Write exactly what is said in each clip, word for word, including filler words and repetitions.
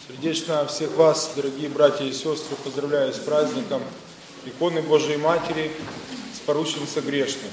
Сердечно всех вас, дорогие братья и сестры, поздравляю с праздником иконы Божией Матери, с порученица грешных.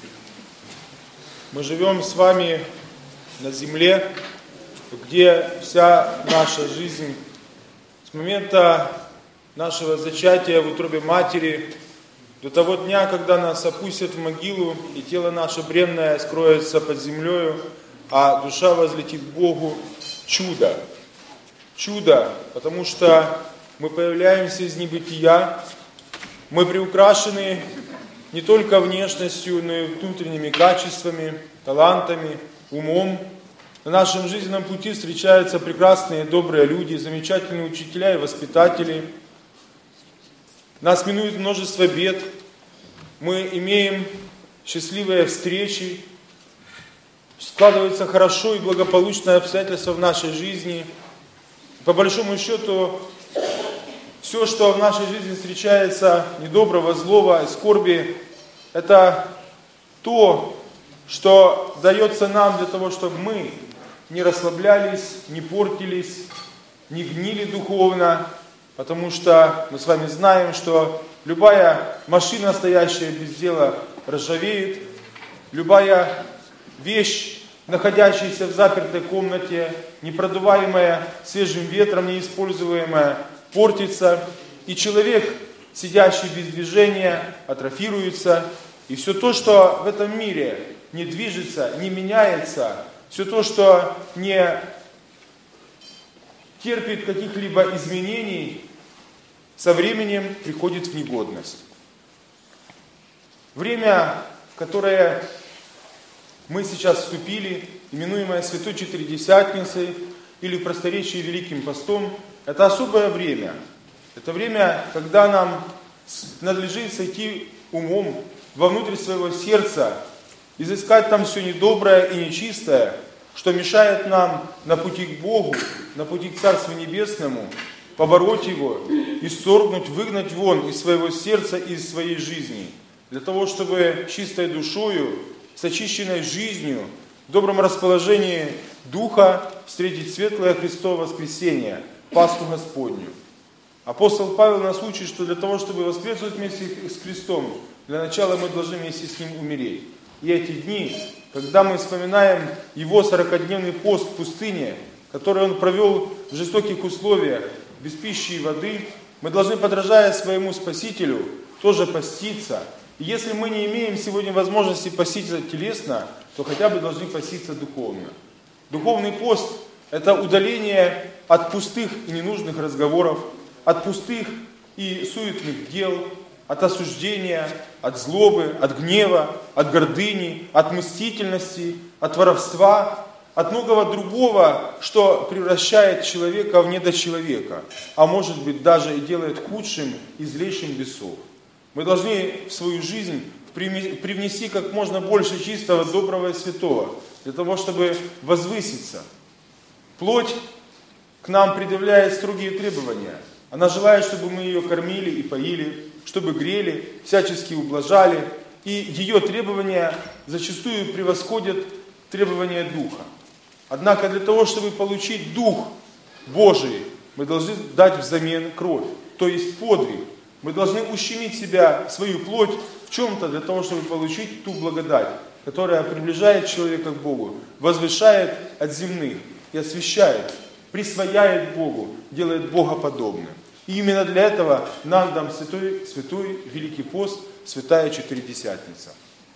Мы живем с вами на земле, где вся наша жизнь с момента нашего зачатия в утробе Матери до того дня, когда нас опустят в могилу, и тело наше бренное скроется под землею, а душа возлетит к Богу, чудо. Чудо, потому что мы появляемся из небытия, мы приукрашены не только внешностью, но и внутренними качествами, талантами, умом. На нашем жизненном пути встречаются прекрасные, добрые люди, замечательные учителя и воспитатели. Нас минует множество бед, мы имеем счастливые встречи, складываются хорошо и благополучные обстоятельства в нашей жизни. По большому счету, все, что в нашей жизни встречается недоброго, злого и скорби, это то, что дается нам для того, чтобы мы не расслаблялись, не портились, не гнили духовно, потому что мы с вами знаем, что любая машина, стоящая без дела, ржавеет, любая вещь, находящаяся в запертой комнате, непродуваемая свежим ветром, неиспользуемая, портится, и человек, сидящий без движения, атрофируется, и все то, что в этом мире не движется, не меняется, все то, что не терпит каких-либо изменений, со временем приходит в негодность. Время, в которое мы сейчас вступили, именуемое Святой Четыредесятницей или в просторечии Великим Постом, это особое время. Это время, когда нам надлежит сойти умом вовнутрь своего сердца, изыскать там все недоброе и нечистое, что мешает нам на пути к Богу, на пути к Царству Небесному, побороть его, исторгнуть, выгнать вон из своего сердца и из своей жизни, для того, чтобы чистой душою, с очищенной жизнью, в добром расположении духа встретить светлое Христово воскресение, Пасху Господню. Апостол Павел нас учит, что для того, чтобы воскреснуть вместе с Христом, для начала мы должны вместе с Ним умереть. И эти дни, когда мы вспоминаем Его сорокадневный пост в пустыне, который Он провел в жестоких условиях, без пищи и воды, мы должны, подражая своему Спасителю, тоже поститься. И если мы не имеем сегодня возможности поститься телесно, то хотя бы должны поститься духовно. Духовный пост – это удаление от пустых и ненужных разговоров, от пустых и суетных дел, от осуждения, от злобы, от гнева, от гордыни, от мстительности, от воровства, от многого другого, что превращает человека в недочеловека, а может быть даже и делает худшим и злейшим бесов. Мы должны в свою жизнь привнести как можно больше чистого, доброго и святого, для того, чтобы возвыситься. Плоть к нам предъявляет строгие требования. Она желает, чтобы мы ее кормили и поили, чтобы грели, всячески ублажали. И ее требования зачастую превосходят требования Духа. Однако для того, чтобы получить Дух Божий, мы должны дать взамен кровь, то есть подвиг. Мы должны ущемить себя, свою плоть в чем-то для того, чтобы получить ту благодать, которая приближает человека к Богу, возвышает от земных и освящает, присвояет Богу, делает Бога подобным. И именно для этого нам дан святой, святой Великий Пост, Святая Четыредесятница.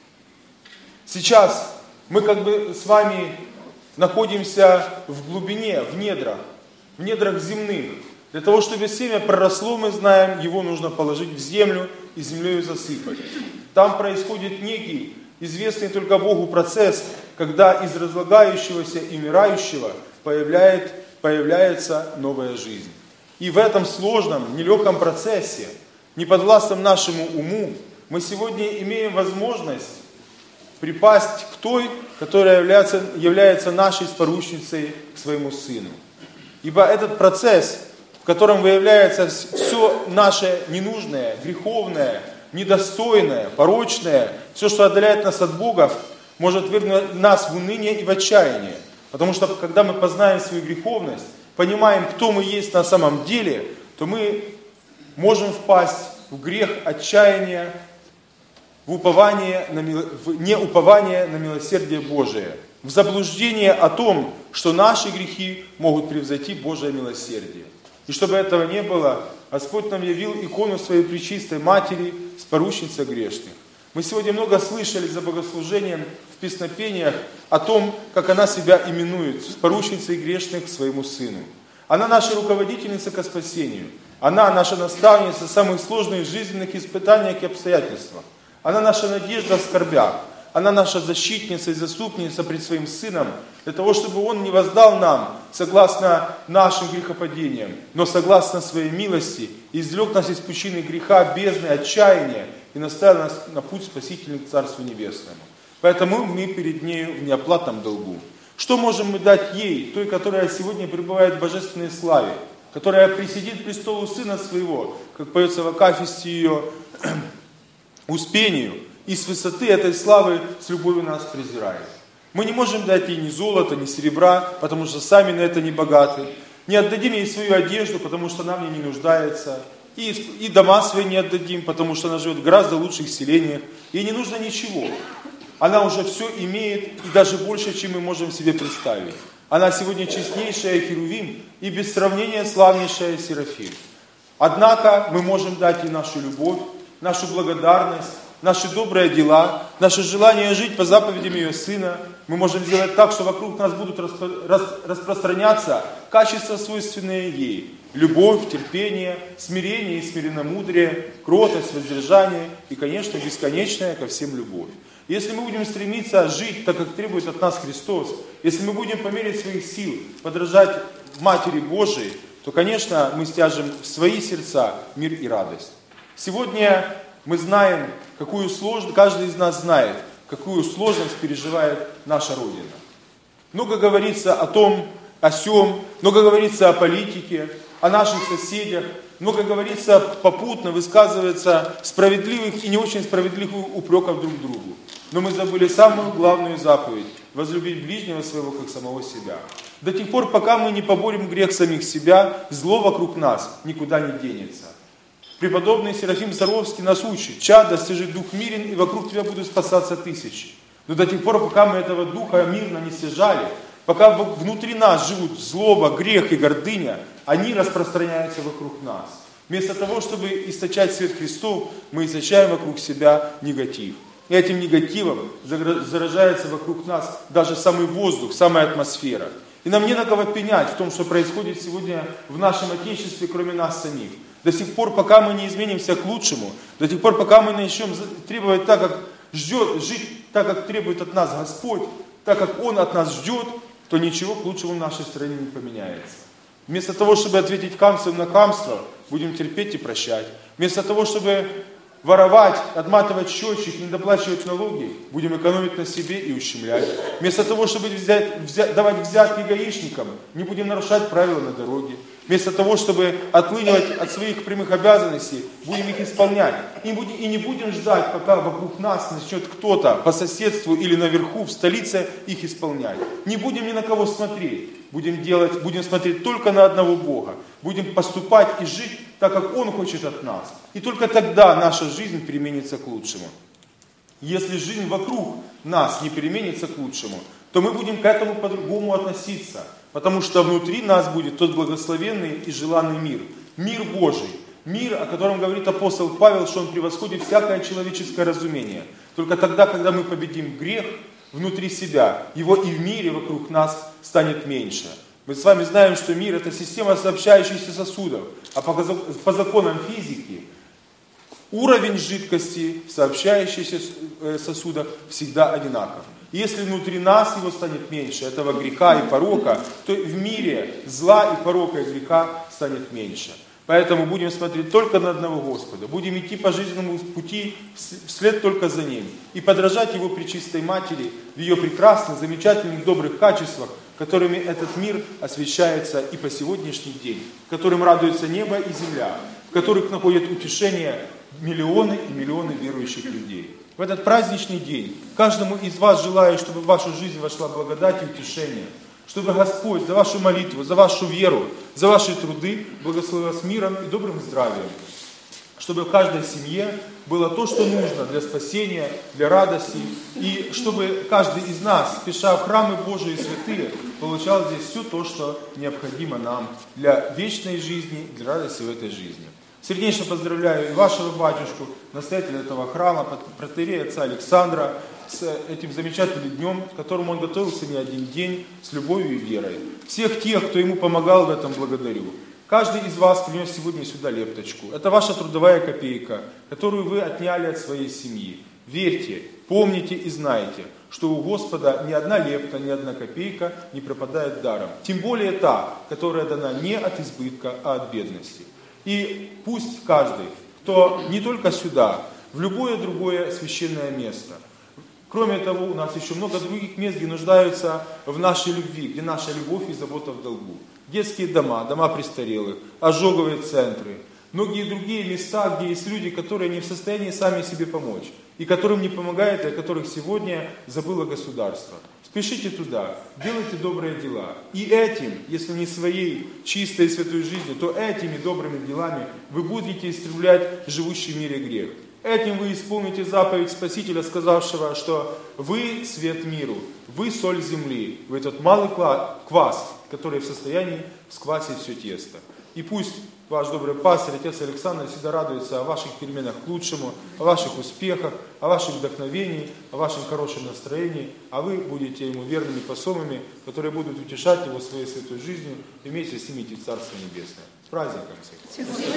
Сейчас мы как бы с вами находимся в глубине, в недрах, в недрах земных. Для того, чтобы семя проросло, мы знаем, его нужно положить в землю и землею засыпать. Там происходит некий, известный только Богу процесс, когда из разлагающегося и умирающего появляет, появляется новая жизнь. И в этом сложном, нелегком процессе, неподвластном нашему уму, мы сегодня имеем возможность припасть к той, которая является, является нашей споручницей к своему Сыну. Ибо этот процесс, в котором выявляется все наше ненужное, греховное, недостойное, порочное, все, что отдаляет нас от Бога, может вернуть нас в уныние и в отчаяние. Потому что, когда мы познаем свою греховность, понимаем, кто мы есть на самом деле, то мы можем впасть в грех отчаяния, в, упование на, в неупование на милосердие Божие, в заблуждение о том, что наши грехи могут превзойти Божие милосердие. И чтобы этого не было, Господь нам явил икону своей пречистой Матери с поручницей грешных. Мы сегодня много слышали за богослужением в песнопениях о том, как она себя именует, с поручницей грешных к своему Сыну. Она наша руководительница ко спасению. Она наша наставница в самых сложных жизненных испытаниях и обстоятельствах. Она наша надежда в скорбях. Она наша защитница и заступница пред своим Сыном, для того, чтобы Он не воздал нам согласно нашим грехопадениям, но согласно своей милости, и извлек нас из пучины греха, бездны, отчаяния, и наставил нас на путь спасительный к Царству Небесному. Поэтому мы перед нею в неоплатном долгу. Что можем мы дать ей, той, которая сегодня пребывает в божественной славе, которая присидит к престолу Сына Своего, как поется в акафисте ее, успению, и с высоты этой славы с любовью нас презирает. Мы не можем дать ей ни золота, ни серебра, потому что сами на это не богаты. Не отдадим ей свою одежду, потому что она в ней не нуждается. И, и дома свои не отдадим, потому что она живет в гораздо лучших селениях. Ей не нужно ничего. Она уже все имеет, и даже больше, чем мы можем себе представить. Она сегодня честнейшая Херувим и без сравнения славнейшая Серафим. Однако мы можем дать ей нашу любовь, нашу благодарность, наши добрые дела, наше желание жить по заповедям ее Сына. Мы можем сделать так, что вокруг нас будут распро- рас- распространяться качества, свойственные ей. Любовь, терпение, смирение и смиренномудрие, кротость, воздержание и, конечно, бесконечная ко всем любовь. Если мы будем стремиться жить так, как требует от нас Христос, если мы будем по мере своих сил подражать Матери Божией, то, конечно, мы стяжем в свои сердца мир и радость. Сегодня мы знаем, какую сложность, каждый из нас знает, какую сложность переживает наша Родина. Много говорится о том, о сём, много говорится о политике, о наших соседях, много говорится попутно, высказывается справедливых и не очень справедливых упреков друг другу. Но мы забыли самую главную заповедь – возлюбить ближнего своего, как самого себя. До тех пор, пока мы не поборем грех самих себя, зло вокруг нас никуда не денется. Преподобный Серафим Саровский нас учит: «Чадо, стяжи дух мирен, и вокруг тебя будут спасаться тысячи». Но до тех пор, пока мы этого духа мирно не стяжали, пока внутри нас живут злоба, грех и гордыня, они распространяются вокруг нас. Вместо того, чтобы источать свет Христов, мы источаем вокруг себя негатив. И этим негативом заражается вокруг нас даже самый воздух, самая атмосфера. И нам не на кого пенять в том, что происходит сегодня в нашем Отечестве, кроме нас самих. До сих пор, пока мы не изменимся к лучшему, до тех пор, пока мы начнем требовать так, как ждет, жить так, как требует от нас Господь, так, как Он от нас ждет, то ничего к лучшему в нашей стране не поменяется. Вместо того, чтобы ответить камством на камство, будем терпеть и прощать. Вместо того, чтобы воровать, отматывать счетчик, недоплачивать налоги, будем экономить на себе и ущемлять. Вместо того, чтобы взять, взять, давать взятки гаишникам, не будем нарушать правила на дороге. Вместо того, чтобы отлынивать от своих прямых обязанностей, будем их исполнять. И, будем, и не будем ждать, пока вокруг нас начнет кто-то по соседству или наверху, в столице, их исполнять. Не будем ни на кого смотреть. Будем делать, будем смотреть только на одного Бога. Будем поступать и жить так, как Он хочет от нас. И только тогда наша жизнь переменится к лучшему. Если жизнь вокруг нас не переменится к лучшему, то мы будем к этому по-другому относиться. Потому что внутри нас будет тот благословенный и желанный мир. Мир Божий. Мир, о котором говорит апостол Павел, что он превосходит всякое человеческое разумение. Только тогда, когда мы победим грех внутри себя, его и в мире вокруг нас станет меньше. Мы с вами знаем, что мир – это система сообщающихся сосудов. А по, по законам физики уровень жидкости в сообщающихся сосудах всегда одинаков. Если внутри нас его станет меньше, этого греха и порока, то в мире зла и порока и греха станет меньше. Поэтому будем смотреть только на одного Господа. Будем идти по жизненному пути вслед только за Ним. И подражать Его пречистой Матери в ее прекрасных, замечательных, добрых качествах, которыми этот мир освещается и по сегодняшний день, которым радуется небо и земля, в которых находят утешение миллионы и миллионы верующих людей. В этот праздничный день каждому из вас желаю, чтобы в вашу жизнь вошла благодать и утешение. чтобы Господь за вашу молитву, за вашу веру, за ваши труды благословил вас миром и добрым здравием. Чтобы в каждой семье было то, что нужно для спасения, для радости, и чтобы каждый из нас, спеша в храмы Божии и святые, получал здесь все то, что необходимо нам для вечной жизни, для радости в этой жизни. Сердечно поздравляю и вашего батюшку, настоятеля этого храма, протоиерея отца Александра, с этим замечательным днем, к которому он готовился не один день, с любовью и верой. Всех тех, кто ему помогал в этом, благодарю. Каждый из вас принес сегодня сюда лепточку. Это ваша трудовая копейка, которую вы отняли от своей семьи. Верьте, помните и знайте, что у Господа ни одна лепта, ни одна копейка не пропадает даром. Тем более та, которая дана не от избытка, а от бедности. И пусть каждый, кто не только сюда, в любое другое священное место. Кроме того, у нас еще много других мест, где нуждаются в нашей любви, где наша любовь и забота в долгу. Детские дома, дома престарелых, ожоговые центры, многие другие места, где есть люди, которые не в состоянии сами себе помочь, и которым не помогает, и о которых сегодня забыло государство. Спешите туда, делайте добрые дела. И этим, если не своей чистой и святой жизнью, то этими добрыми делами вы будете истреблять живущий в мире грех. Этим вы исполните заповедь Спасителя, сказавшего, что вы свет миру, вы соль земли, вы тот малый квас, который в состоянии сквасить все тесто. И пусть ваш добрый пастырь, отец Александр, всегда радуется о ваших переменах к лучшему, о ваших успехах, о вашем вдохновении, о вашем хорошем настроении, а вы будете ему верными посомами, которые будут утешать его своей святой жизнью и вместе с ним идти в Царство Небесное. С праздником всех!